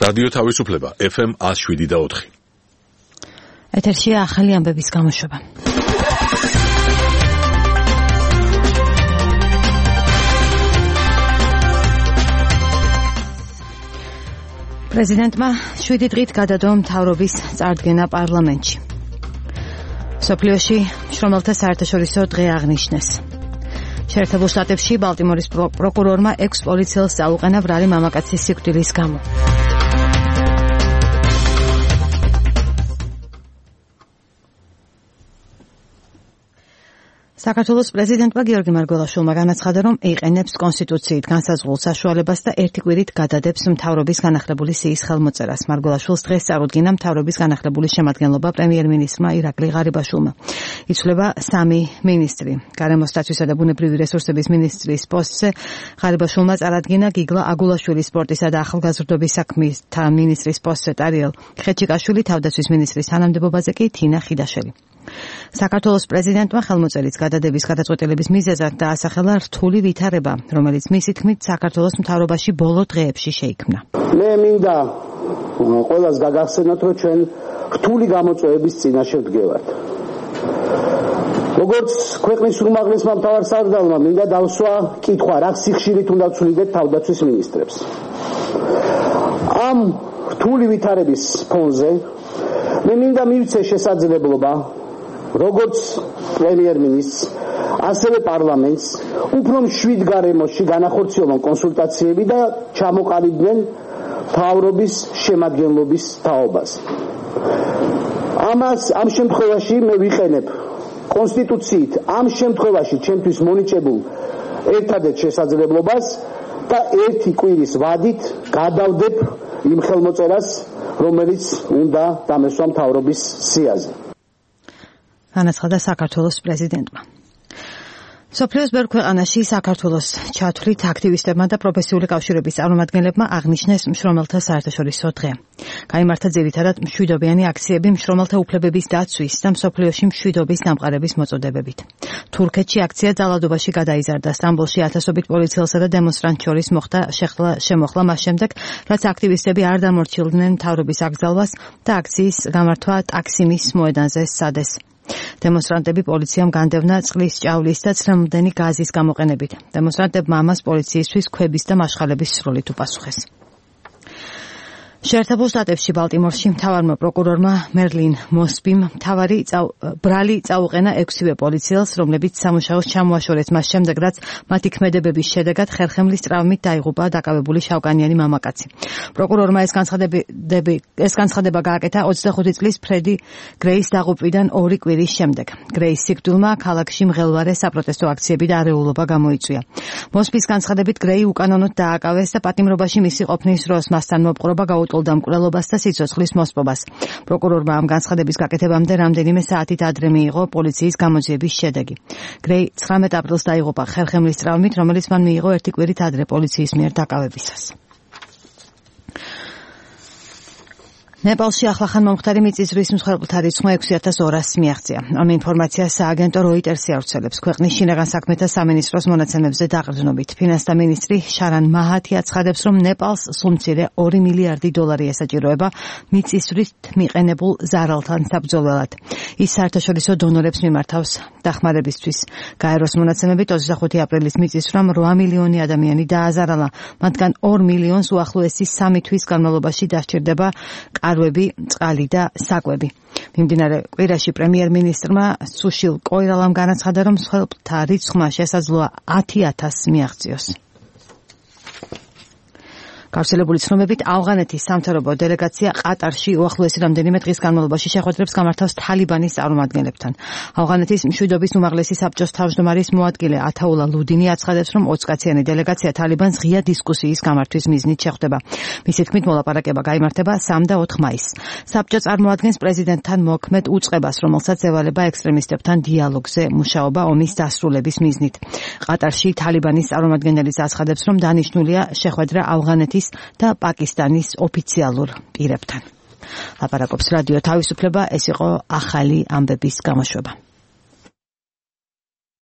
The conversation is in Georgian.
რადიო თავისუფლება FM 107.4. ეთერშია ახალი ამბების გამოშვება. პრეზიდენტმა 7 დღით გადადო მთავრობის წარდგენა პარლამენტში. სოფლიოში მშრომელთა საერთაშორისო დღე აღნიშნეს. შეერთებულ შტატებში ბალტიმორის პროკურორმა 6 პოლიციელს წაუყენა ბრალი მამაკაცის სიკვდილის გამო. საქართველოს პრეზიდენტმა გიორგი მარგველაშვილმა განაცხადა, რომ იყენებს კონსტიტუციით განსაზღვრულ საშუალებას და ერთი კვირით გადადებს მთავრობის განახლებული სიის ხელმოწერას. მარგველაშვილს დღეს წარუდგინა მთავრობის განახლებული შემადგენლობა პრემიერ-მინისტრმა ირაკლი ღარიბაშვილმა. იცვლება 3 მინისტრი. გარემოს დაცვისა და ბუნებრივი რესურსების მინისტრის პოსტზე ღარიბაშვილმა წარადგინა გიგლა აგულაშვილის სპორტისა და ახალგაზრდობის საქმეთა მინისტრის პოსტზე ტარიელ ხეჩიკაშვილი, თავდაცვის მინისტრის თანამდებობაზე კი თინა ხიდაშელი. საქართველოს პრეზიდენტმა ხელმოწერის გადადების გადაწყვეტილების მიზეზად დაასახელა რთული ვითარება, რომელიც მისი თქმით საქართველოს მთავრობაში ბოლო დღეებში შეიქმნა. მე მინდა ყველას გაგახსენოთ, რომ ჩვენ რთული გამოწვევების წინაშე ვდგევართ. როგორც ქვეყნის უმაღლესმა მთავარსარდალმა მინდა დავსვა კითხვა, რა სიხშირით უნდა ვცვლიდეთ თავდაცვის მინისტრებს. ამ რთული ვითარების ფონზე მე მინდა მივცე შესაძლებლობა როგორც პრემიერ-მინისტრს, ასევე პარლამენტს უფრო მშვიდ გარემოში განახორციელონ კონსულტაციები და ჩამოყალიბდნენ მთავრობის შემადგენლობის თაობას. ამ შემთხვევაში მე ვიყენებ კონსტიტუციით ამ შემთხვევაში ჩემთვის მონიჭებულ ერთადერთ შესაძლებლობას და ერთი კვირის ვადით გადავდებ იმ ხელმოწერას, რომელიც უნდა დამესვა მთავრობის სიაზე. განაცხადა საქართველოს პრეზიდენტმა. სოფლიოს ბევრ ქვეყანაში საქართველოს ჩათვლით აქტივისტებმა და პროფესიული კავშირების წარმომადგენლებმა აღნიშნეს მშრომელთა საერთაშორისო დღე. გაიმართა ძირითადად მშვიდობიანი აქციები მშრომელთა უფლებების დაცვის და მსოფლიოში მშვიდობის დამყარების მოწოდებებით. თურქეთში აქცია ძალადობაში გადაიზარდა. სტამბოლში ათასობით პოლიციელსა და დემონსტრანტ შორის მოხდა შემოხლა მას შემდეგ, რაც აქტივისტები არ დამორჩილდნენ მთავრობის აკრძალვას და აქციის გამართვა ტაქსიმის მოედანზე სცადეს. დემონსტრანტები პოლიციამ განდევნა წყლის ჭავლის და ცრემლდენი გაზის გამოყენებით. დემონსტრანტებმა ამას პოლიციისთვის ქვების და მასშალების სროლით უპასუხეს. შეერთებულ შტატებში ბალტიმორში მთავარმა პროკურორმა მერლინ მოსბიმ ბრალი წაუყენა 6 პოლიციელს, რომლებიც სამუშაოს ჩამოაშორეს მას შემდეგ, რაც მათი ქმედებების შედეგად ხერხემლის ტრავმით დაიღუპა დაკავებული შავკანიანი მამაკაცი. პროკურორმა ეს განცხადება გააკეთა 25 წლის ფრედი გრეის დაღუპვიდან 2 კვირის შემდეგ. გრეის სიკვდილმა ქალაქში მღელვარე საპროტესტო აქციები და არეულობა გამოიწვია. მოსბის განცხადებით გრეი უკანონოდ დააკავეს და პატიმრობაში მისი ყოფნის დროს მასთან მოპყრობა გაუტოლდა მკვლელობას და სიცოცხლის მოსპობას. პროკურორმა ამ განცხადების გაკეთებამდე რამდენიმე საათით ადრე მიიღო პოლიციის გამოძიების შედეგი. გრეი 19 აპრილს დაიღუპა ხერხემლის ტრავმით, რომელიც მან მიიღო 1 კვირით ადრე პოლიციის მიერ დაკავებისას. ნეპალში ახლახან მომხდარი მიწისძვრის მსხვერპლთა რიცხვმა 6200 მიაღწია. ამ ინფორმაციას სააგენტო როიტერსი ავრცელებს. ქვეყნის შინაგან საქმეთა სამინისტროს მონაცემებზე დაყრდნობით. ფინანსთა მინისტრი შარან მაჰათი აცხადებს, რომ ნეპალს სულ მცირე 2 მილიარდი დოლარი ესაჭიროება მიწისძვრით მიყენებულ ზარალთან საბრძოლველად. ის საერთაშორისო დონორებს მიმართავს დახმარებისთვის. გაეროს მონაცემებით 25 აპრილის მიწისძვრამ 8 მილიონი ადამიანი დააზარალა. მათგან 2 მილიონს უახლოესი 3 თვის განმავლობაში დასჭირდება კარვები, წყალი და საკვები. მიმდინარე კვირაში პრემიერ-მინისტრმა სუშილ კოირალამ განაცხადა, რომ მსხვერპლთა რიცხვმა შესაძლოა 10,000 მიაღწიოს. გავრცელებული ცნობებით ავღანეთის სამთავრობო დელეგაცია ყატარში უახლოესი რამდენიმე დღის განმავლობაში შეხვედრებს გამართავს თალიბანის წარმომადგენლებთან. ავღანეთის მშვიდობის უმაღლესი საბჭოს თავმჯდომარის მოადგილე ათაულა ლუდინი აცხადებს, რომ 20 კაციანი დელეგაცია თალიბანს ღია დისკუსიის გამართვის მიზნით შეხვდება. მისი თქმით, მოლაპარაკება გაიმართება 3 და 4 მაისს. საბჭო წარმოადგენს პრეზიდენტთან მოქმედ უწყებას, რომელსაც ევალება ექსტრემისტებთან დიალოგზე მუშაობა ომის დასრულების მიზნით. ყატარში თალიბანის წარმომადგენელი აცხადებს, რომ დანიშნულია შეხვედრა ავღანეთის და პაკისტანის ოფიციალურ პირებთან. ლაპარაკობს რადიო თავისუფლება, ეს იყო ახალი ამბების გამოშვება.